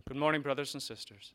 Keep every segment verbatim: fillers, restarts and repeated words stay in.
Good morning, brothers and sisters.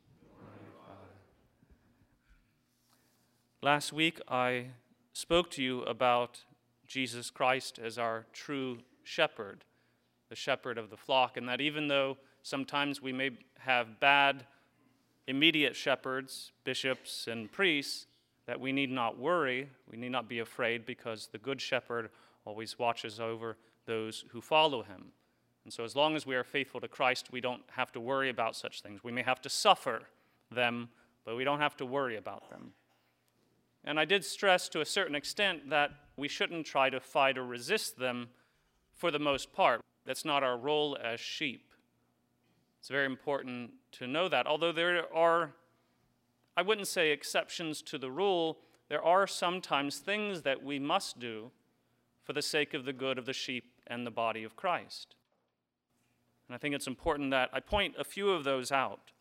Last week, I spoke to you about Jesus Christ as our true shepherd, the shepherd of the flock, and that even though sometimes we may have bad immediate shepherds, bishops, and priests, that we need not worry, we need not be afraid, because the good shepherd always watches over those who follow him. And so as long as we are faithful to Christ, we don't have to worry about such things. We may have to suffer them, but we don't have to worry about them. And I did stress to a certain extent that we shouldn't try to fight or resist them for the most part. That's not our role as sheep. It's very important to know that. Although there are, I wouldn't say exceptions to the rule, there are sometimes things that we must do for the sake of the good of the sheep and the body of Christ. And I think it's important that I point a few of those out.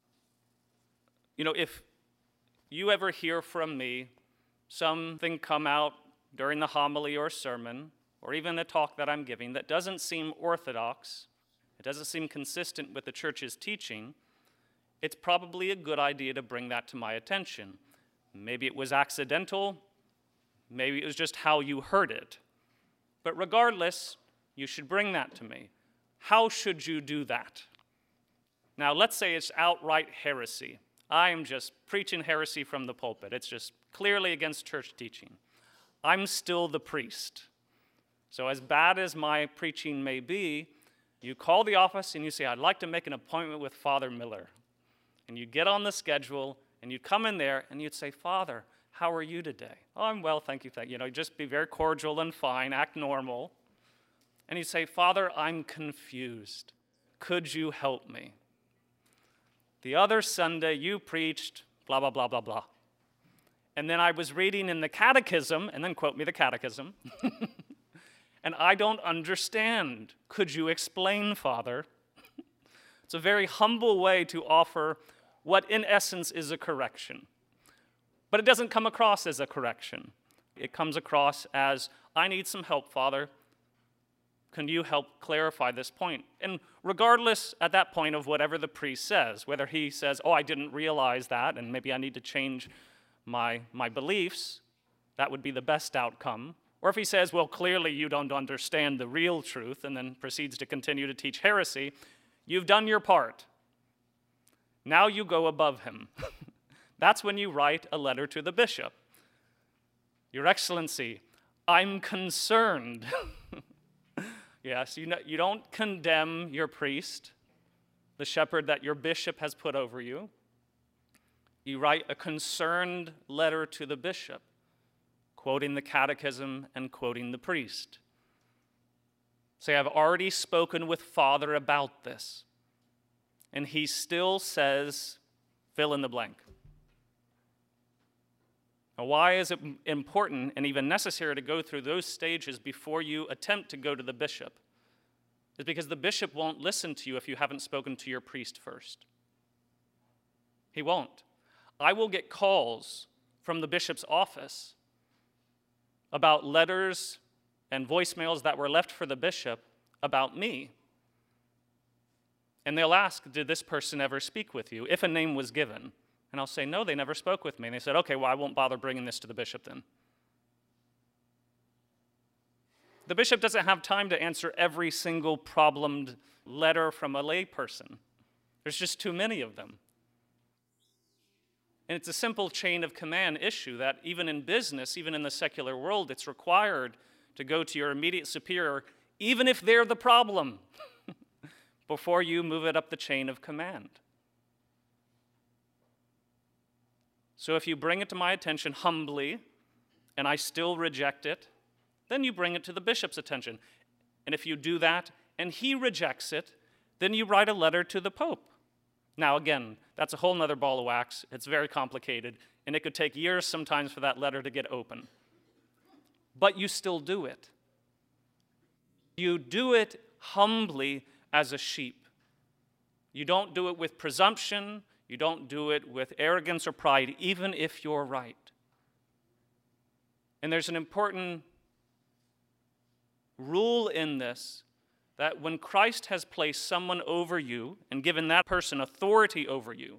You know, if you ever hear from me something come out during the homily or sermon, or even a talk that I'm giving, that doesn't seem orthodox, it doesn't seem consistent with the church's teaching, it's probably a good idea to bring that to my attention. Maybe it was accidental, maybe it was just how you heard it. But regardless, you should bring that to me. How should you do that? Now, let's say it's outright heresy. I am just preaching heresy from the pulpit. It's just clearly against church teaching. I'm still the priest. So as bad as my preaching may be, you call the office and you say, I'd like to make an appointment with Father Miller. And you get on the schedule and you come in there and you'd say, Father, how are you today? Oh, I'm well, thank you. Thank you. You know, just be very cordial and fine, act normal. And he'd say, Father, I'm confused. Could you help me? The other Sunday you preached blah, blah, blah, blah, blah. And then I was reading in the catechism, and then quote me the catechism, and I don't understand. Could you explain, Father? It's a very humble way to offer what in essence is a correction. But it doesn't come across as a correction. It comes across as, I need some help, Father. Can you help clarify this point? And regardless at that point of whatever the priest says, whether he says, oh, I didn't realize that, and maybe I need to change my, my beliefs, that would be the best outcome. Or if he says, well, clearly you don't understand the real truth, and then proceeds to continue to teach heresy, you've done your part. Now you go above him. That's when you write a letter to the bishop. Your Excellency, I'm concerned. Yes, you know, you don't condemn your priest, the shepherd that your bishop has put over you. You write a concerned letter to the bishop, quoting the catechism and quoting the priest. Say, I've already spoken with Father about this, and he still says, fill in the blank. Now, why is it important and even necessary to go through those stages before you attempt to go to the bishop? It's because the bishop won't listen to you if you haven't spoken to your priest first. He won't. I will get calls from the bishop's office about letters and voicemails that were left for the bishop about me. And they'll ask, did this person ever speak with you, if a name was given? And I'll say, no, they never spoke with me. And they said, okay, well, I won't bother bringing this to the bishop then. The bishop doesn't have time to answer every single problemed letter from a lay person. There's just too many of them. And it's a simple chain of command issue that even in business, even in the secular world, it's required to go to your immediate superior, even if they're the problem, before you move it up the chain of command. So if you bring it to my attention humbly, and I still reject it, then you bring it to the bishop's attention. And if you do that, and he rejects it, then you write a letter to the Pope. Now again, that's a whole other ball of wax. It's very complicated, and it could take years sometimes for that letter to get open. But you still do it. You do it humbly as a sheep. You don't do it with presumption. You don't do it with arrogance or pride, even if you're right. And there's an important rule in this that when Christ has placed someone over you and given that person authority over you,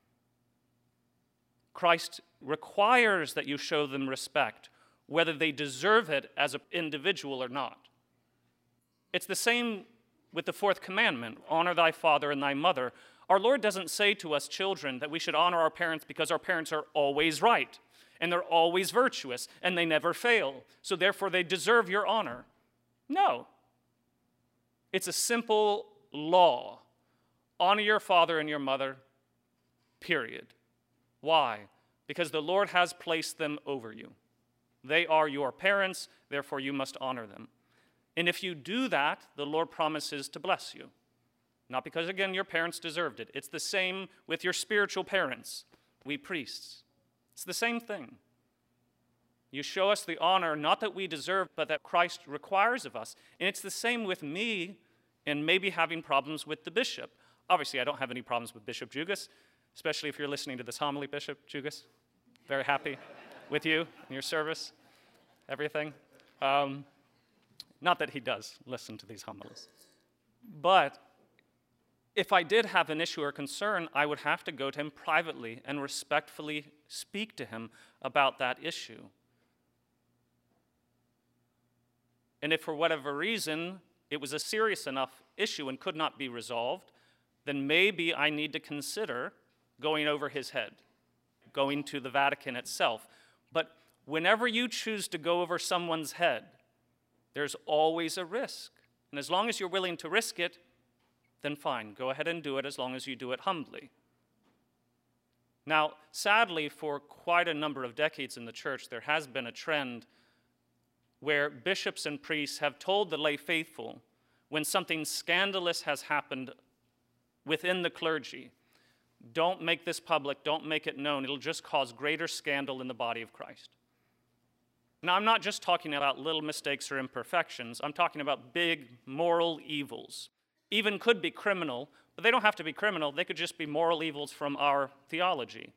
Christ requires that you show them respect, whether they deserve it as an individual or not. It's the same with the fourth commandment, honor thy father and thy mother. Our Lord doesn't say to us children that we should honor our parents because our parents are always right, and they're always virtuous, and they never fail, so therefore they deserve your honor. No. It's a simple law. Honor your father and your mother, period. Why? Because the Lord has placed them over you. They are your parents, therefore you must honor them. And if you do that, the Lord promises to bless you. Not because, again, your parents deserved it. It's the same with your spiritual parents, we priests. It's the same thing. You show us the honor, not that we deserve, but that Christ requires of us. And it's the same with me and maybe having problems with the bishop. Obviously, I don't have any problems with Bishop Jugas, especially if you're listening to this homily, Bishop Jugas. Very happy with you and your service, everything. Um, not that he does listen to these homilies. But if I did have an issue or concern, I would have to go to him privately and respectfully speak to him about that issue. And if for whatever reason it was a serious enough issue and could not be resolved, then maybe I need to consider going over his head, going to the Vatican itself. But whenever you choose to go over someone's head, there's always a risk. And as long as you're willing to risk it, then fine, go ahead and do it as long as you do it humbly. Now, sadly, for quite a number of decades in the church, there has been a trend where bishops and priests have told the lay faithful when something scandalous has happened within the clergy, don't make this public, don't make it known, it'll just cause greater scandal in the body of Christ. Now, I'm not just talking about little mistakes or imperfections, I'm talking about big moral evils. Even could be criminal, but they don't have to be criminal, they could just be moral evils from our theology.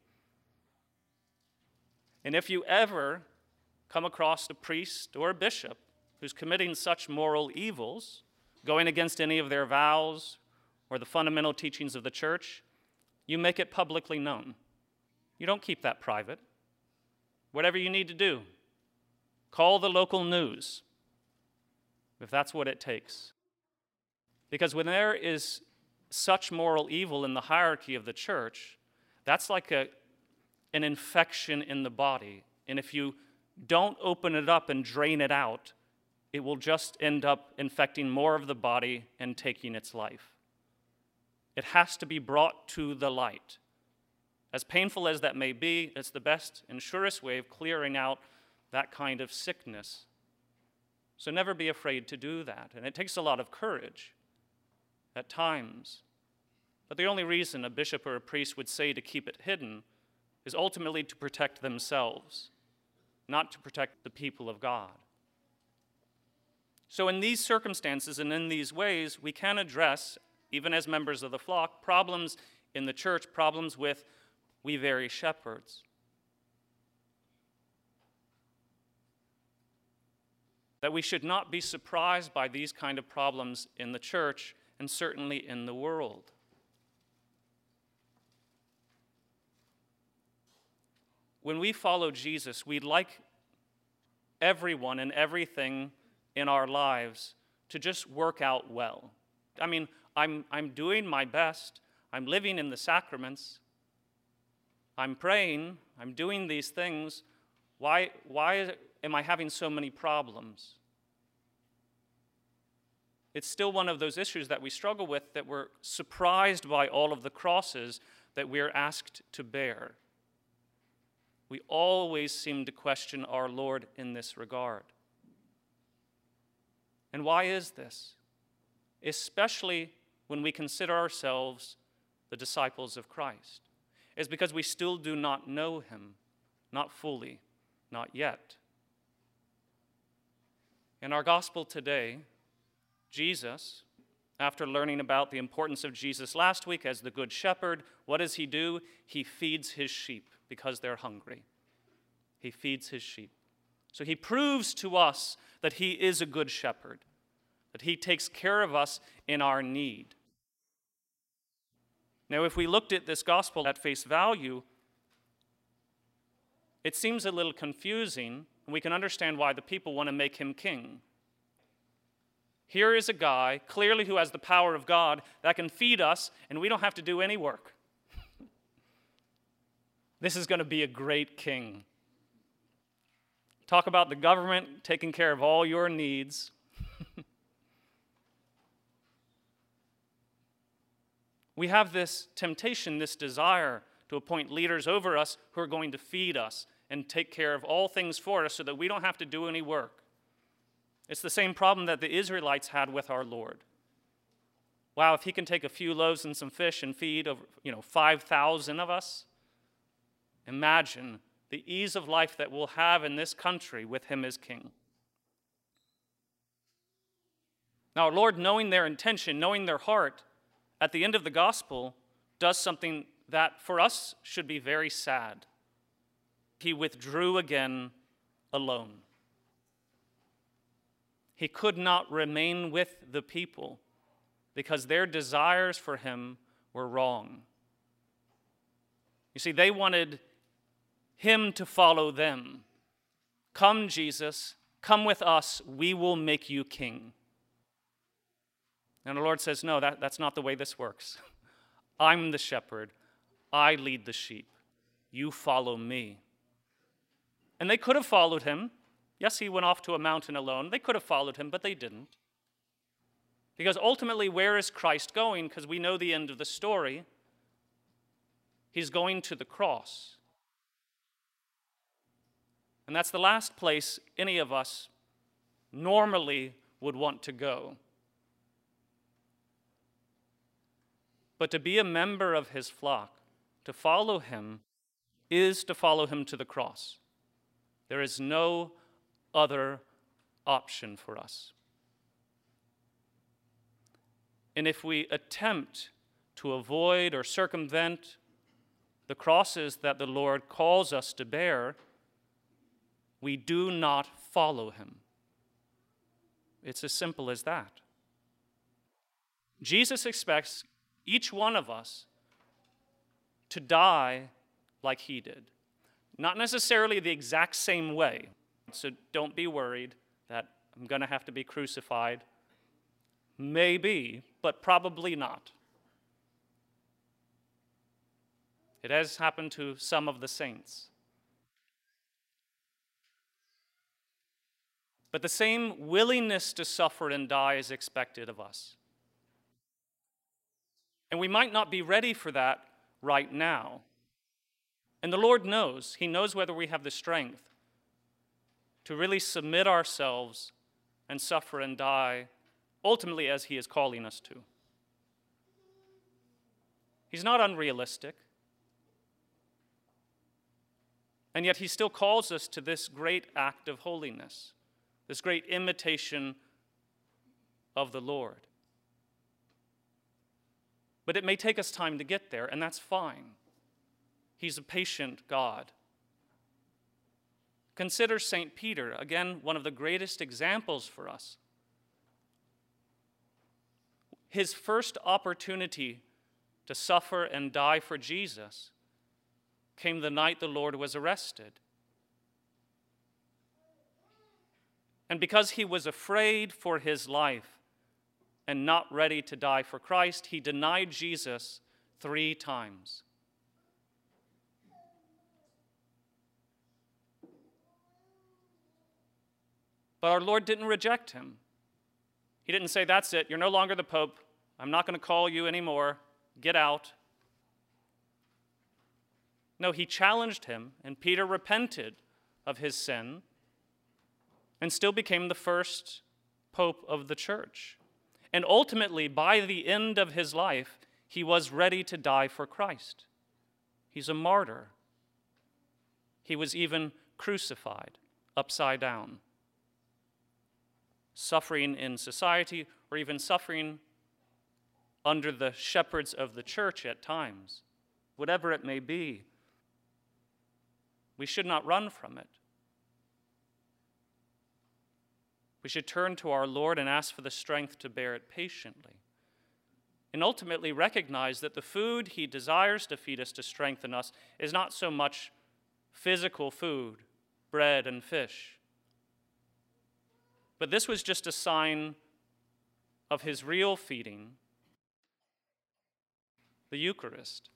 And if you ever come across a priest or a bishop who's committing such moral evils, going against any of their vows or the fundamental teachings of the church, you make it publicly known. You don't keep that private. Whatever you need to do, call the local news, if that's what it takes. Because when there is such moral evil in the hierarchy of the church, that's like a, an infection in the body. And if you don't open it up and drain it out, it will just end up infecting more of the body and taking its life. It has to be brought to the light. As painful as that may be, it's the best and surest way of clearing out that kind of sickness. So never be afraid to do that. And it takes a lot of courage at times. But the only reason a bishop or a priest would say to keep it hidden is ultimately to protect themselves, not to protect the people of God. So in these circumstances and in these ways, we can address, even as members of the flock, problems in the church, problems with we very shepherds. That we should not be surprised by these kind of problems in the church and certainly in the world. When we follow Jesus, we'd like everyone and everything in our lives to just work out well. I mean, I'm, I'm doing my best. I'm living in the sacraments. I'm praying. I'm doing these things. Why, why am I having so many problems? It's still one of those issues that we struggle with, that we're surprised by all of the crosses that we're asked to bear. We always seem to question our Lord in this regard. And why is this? Especially when we consider ourselves the disciples of Christ. It's because we still do not know him, not fully, not yet. In our gospel today, Jesus, after learning about the importance of Jesus last week as the Good Shepherd, what does he do? He feeds his sheep because they're hungry. He feeds his sheep. So he proves to us that he is a good shepherd. that he takes care of us in our need. Now, if we looked at this gospel at face value, it seems a little confusing, and we can understand why the people want to make him king. Here is a guy, clearly who has the power of God, that can feed us, and we don't have to do any work. This is going to be a great king. Talk about the government taking care of all your needs. We have this temptation, this desire to appoint leaders over us who are going to feed us and take care of all things for us so that we don't have to do any work. It's the same problem that the Israelites had with our Lord. Wow, if he can take a few loaves and some fish and feed over, you know, five thousand of us, imagine the ease of life that we'll have in this country with him as king. Now, our Lord, knowing their intention, knowing their heart, at the end of the gospel, does something that for us should be very sad. He withdrew again alone. He could not remain with the people because their desires for him were wrong. You see, they wanted him to follow them. Come, Jesus, come with us, we will make you king. And the Lord says, no, that, that's not the way this works. I'm the shepherd. I lead the sheep. You follow me. And they could have followed him. Yes, he went off to a mountain alone. They could have followed him, but they didn't. Because ultimately, where is Christ going? Because we know the end of the story. He's going to the cross. And that's the last place any of us normally would want to go. But to be a member of his flock, to follow him, is to follow him to the cross. There is no other option for us. And if we attempt to avoid or circumvent the crosses that the Lord calls us to bear, we do not follow him. It's as simple as that. Jesus expects each one of us to die like he did. Not necessarily the exact same way. So don't be worried that I'm going to have to be crucified. Maybe, but probably not. It has happened to some of the saints. But the same willingness to suffer and die is expected of us. And we might not be ready for that right now. And the Lord knows. He knows whether we have the strength to really submit ourselves and suffer and die, ultimately as he is calling us to. He's not unrealistic. And yet he still calls us to this great act of holiness, this great imitation of the Lord. But it may take us time to get there, and that's fine. He's a patient God. Consider Saint Peter, again, one of the greatest examples for us. His first opportunity to suffer and die for Jesus came the night the Lord was arrested. And because he was afraid for his life and not ready to die for Christ, he denied Jesus three times. But our Lord didn't reject him. He didn't say, that's it, you're no longer the Pope. I'm not going to call you anymore. Get out. No, he challenged him, and Peter repented of his sin and still became the first Pope of the church. And ultimately, by the end of his life, he was ready to die for Christ. He's a martyr. He was even crucified upside down. Suffering in society, or even suffering under the shepherds of the church at times, whatever it may be, we should not run from it. We We should turn to our Lord and ask for the strength to bear it patiently, and ultimately recognize that the food he desires to feed us to strengthen us is not so much physical food, bread and fish, but this was just a sign of his real feeding, the Eucharist.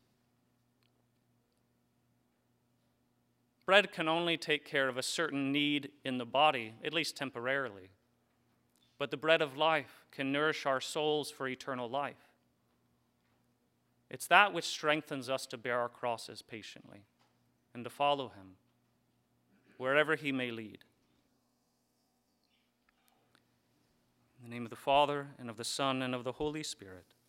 Bread can only take care of a certain need in the body, at least temporarily. But the bread of life can nourish our souls for eternal life. It's that which strengthens us to bear our crosses patiently and to follow him wherever he may lead. In the name of the Father, and of the Son, and of the Holy Spirit.